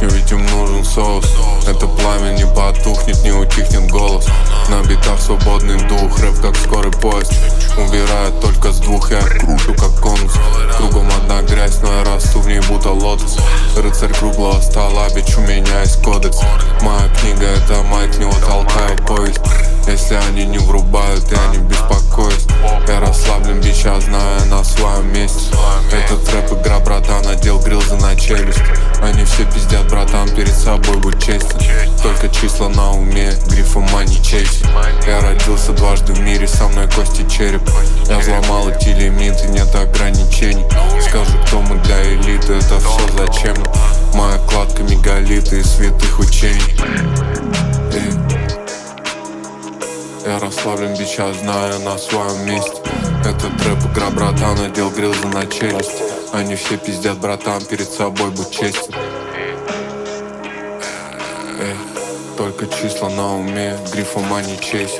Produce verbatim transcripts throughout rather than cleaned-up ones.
песню, ведь им нужен соус. Это пламя не потухнет, не утихнет голос. На битах свободный дух, рэп как скорый поезд. Убирает только с двух, я кручу как конус. Кругом одна грязь, но я расту в ней будто лотос. Рыцарь круглого стола, бич, у меня есть кодекс. Моя книга — это майк, в него толкаю повесть. Если они не врубают, я не беспокоюсь. Я расслаблен, бич, я знаю, на своем месте. Этот рэп игра, братан, надел грилзы на челюсть. Они все пиздят, братан, перед собой будь честен. Только числа на уме, грифом мани чейси. Я родился дважды в мире, со мной кости череп. Я взломал эти лимиты, нет ограничений. Скажу, кто мы для элиты, это все зачем. Моя кладка мегалиты и святых учений. Я расслаблен, бич, я знаю, на своем месте. Этот рэп игра, братан, надел грилзы на челюсть. Они все пиздят, братан, перед собой будь честен. Эй, только числа на уме, грифом мани чейси.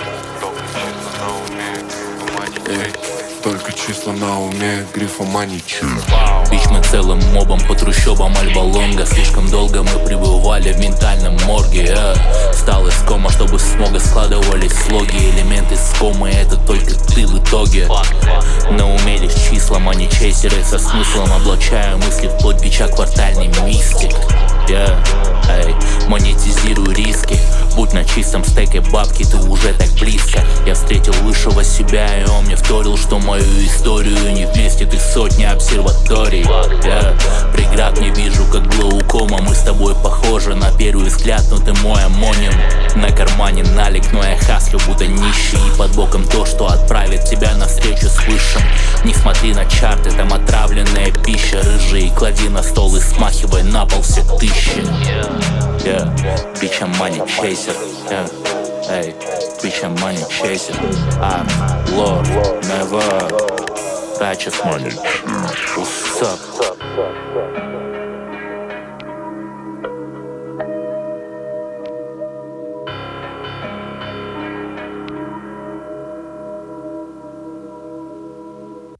Эй, только числа на уме, грифом мани чейси. Бич, мы целым мобом по трущобам Альба-Лонга. Слишком долго мы пребывали в ментальном морге. э. Встал из кома, чтобы с смога складывались слоги. Элементы с комы — это только ты в итоге. На уме лишь числа, мани чейсеры со смыслом. Облачаю мысли вплоть бича, квартальный мистик. Yeah, эй, монетизируй риски. Будь на чистом стеке бабки, ты уже так близко. Я встретил высшего себя, и он мне вторил, что мою историю не вместе ты сотни обсерваторий. Yeah, преград не вижу, как глаукома. Мы с тобой похожи на первый взгляд, но ты мой амоним. На кармане налик, но я хаслю, будто нищий. И под боком то, что отправит тебя навстречу с высшим. Не смотри на чарты, там отравленная пища. Рыжий, клади на стол и смахивай на пол все тысячи. Yeah, bitch, I'm money chaser. Yeah, hey, bitch, I'm money chaser. I'm Lord, never righteous money. What's up?